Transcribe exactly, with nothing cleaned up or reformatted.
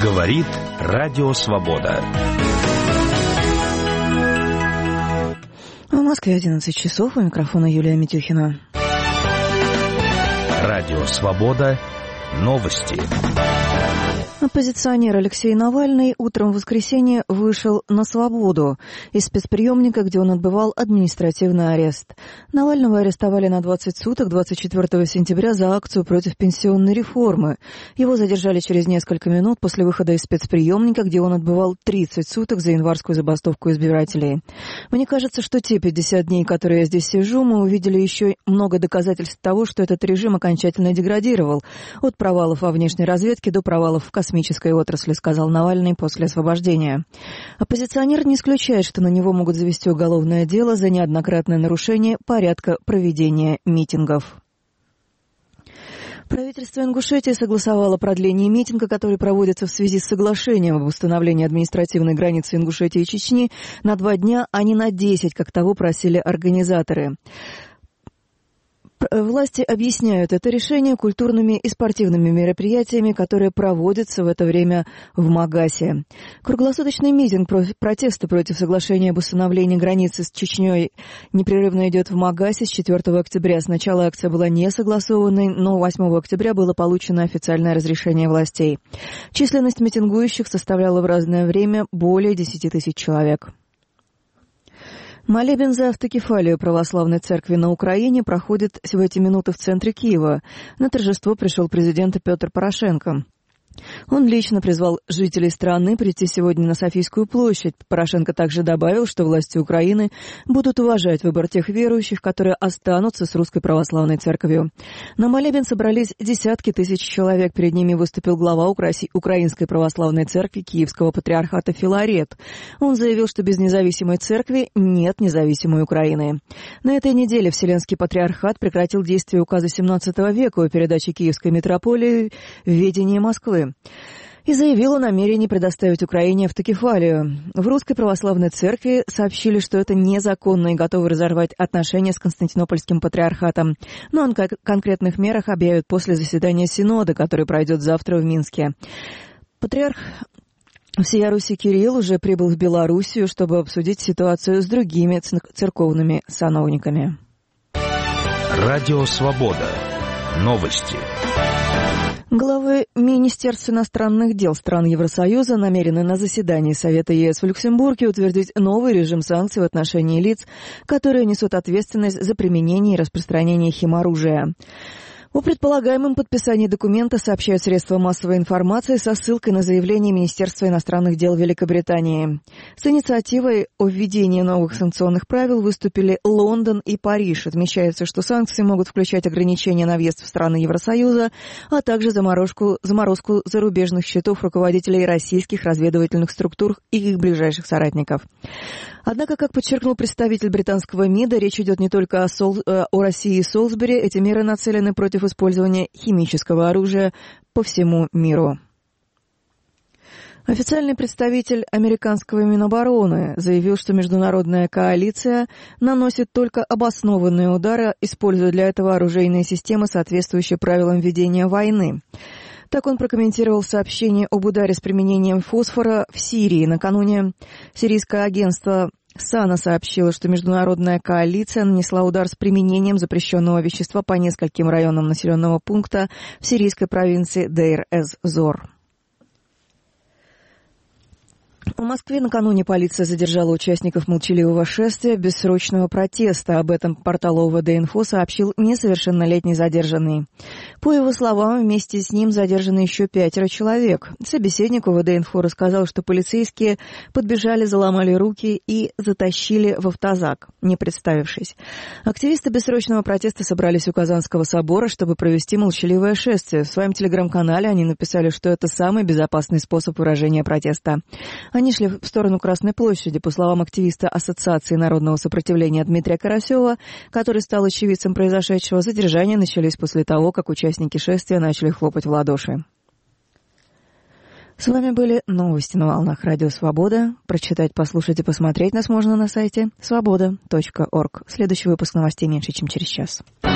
Говорит Радио Свобода. В Москве одиннадцать часов. У микрофона Юлия Митюхина. Радио Свобода. Новости. Оппозиционер Алексей Навальный утром в воскресенье вышел на свободу из спецприемника, где он отбывал административный арест. Навального арестовали на двадцать суток двадцать четвёртого сентября за акцию против пенсионной реформы. Его задержали через несколько минут после выхода из спецприемника, где он отбывал тридцать суток за январскую забастовку избирателей. Мне кажется, что те пятьдесят дней, которые я здесь сижу, мы увидели еще много доказательств того, что этот режим окончательно деградировал. От провалов во внешней разведке до провалов в космической отрасли, сказал Навальный после освобождения. Оппозиционер не исключает, что на него могут завести уголовное дело за неоднократное нарушение порядка проведения митингов. Правительство Ингушетии согласовало продление митинга, который проводится в связи с соглашением об установлении административной границы Ингушетии и Чечни, на два дня, а не на десять, как того просили организаторы. Власти объясняют это решение культурными и спортивными мероприятиями, которые проводятся в это время в Магасе. Круглосуточный митинг протеста против соглашения об установлении границы с Чечней непрерывно идет в Магасе с четвёртого октября. Сначала акция была не согласованной, но восьмого октября было получено официальное разрешение властей. Численность митингующих составляла в разное время более десяти тысяч человек. Молебен за автокефалию православной церкви на Украине проходит в эти минуты в центре Киева. На торжество пришел президент Петр Порошенко. Он лично призвал жителей страны прийти сегодня на Софийскую площадь. Порошенко также добавил, что власти Украины будут уважать выбор тех верующих, которые останутся с Русской Православной Церковью. На молебен собрались десятки тысяч человек. Перед ними выступил глава Украинской Православной Церкви Киевского Патриархата Филарет. Он заявил, что без независимой церкви нет независимой Украины. На этой неделе Вселенский Патриархат прекратил действие указа семнадцатого века о передаче Киевской митрополии в ведение Москвы и заявил о намерении предоставить Украине автокефалию. В Русской Православной Церкви сообщили, что это незаконно и готовы разорвать отношения с Константинопольским патриархатом. Но о конкретных мерах объявят после заседания Синода, который пройдет завтра в Минске. Патриарх всея Руси Кирилл уже прибыл в Белоруссию, чтобы обсудить ситуацию с другими церковными сановниками. Радио Свобода. Новости. Главы Министерств иностранных дел стран Евросоюза намерены на заседании Совета ЕС в Люксембурге утвердить новый режим санкций в отношении лиц, которые несут ответственность за применение и распространение химоружия. О предполагаемом подписании документа сообщают средства массовой информации со ссылкой на заявление Министерства иностранных дел Великобритании. С инициативой о введении новых санкционных правил выступили Лондон и Париж. Отмечается, что санкции могут включать ограничения на въезд в страны Евросоюза, а также заморозку, заморозку зарубежных счетов руководителей российских разведывательных структур и их ближайших соратников. Однако, как подчеркнул представитель британского МИДа, речь идет не только о, Сол... о России и Солсбери. Эти меры нацелены против использования химического оружия по всему миру. Официальный представитель американского Минобороны заявил, что международная коалиция наносит только обоснованные удары, используя для этого оружейные системы, соответствующие правилам ведения войны. Так он прокомментировал сообщение об ударе с применением фосфора в Сирии. Накануне сирийское агентство САНА сообщило, что международная коалиция нанесла удар с применением запрещенного вещества по нескольким районам населенного пункта в сирийской провинции Дейр-эз-Зор. В Москве накануне полиция задержала участников молчаливого шествия бессрочного протеста. Об этом портал ОВД-Инфо сообщил несовершеннолетний задержанный. По его словам, вместе с ним задержаны еще пятеро человек. Собеседник ОВД-Инфо рассказал, что полицейские подбежали, заломали руки и затащили в автозак, не представившись. Активисты бессрочного протеста собрались у Казанского собора, чтобы провести молчаливое шествие. В своем телеграм-канале они написали, что это самый безопасный способ выражения протеста. Они шли в сторону Красной площади. По словам активиста Ассоциации народного сопротивления Дмитрия Карасева, который стал очевидцем произошедшего, задержания начались после того, как участники шествия начали хлопать в ладоши. С вами были новости на волнах Радио Свобода. Прочитать, послушать и посмотреть нас можно на сайте свобода точка орг. Следующий выпуск новостей меньше, чем через час.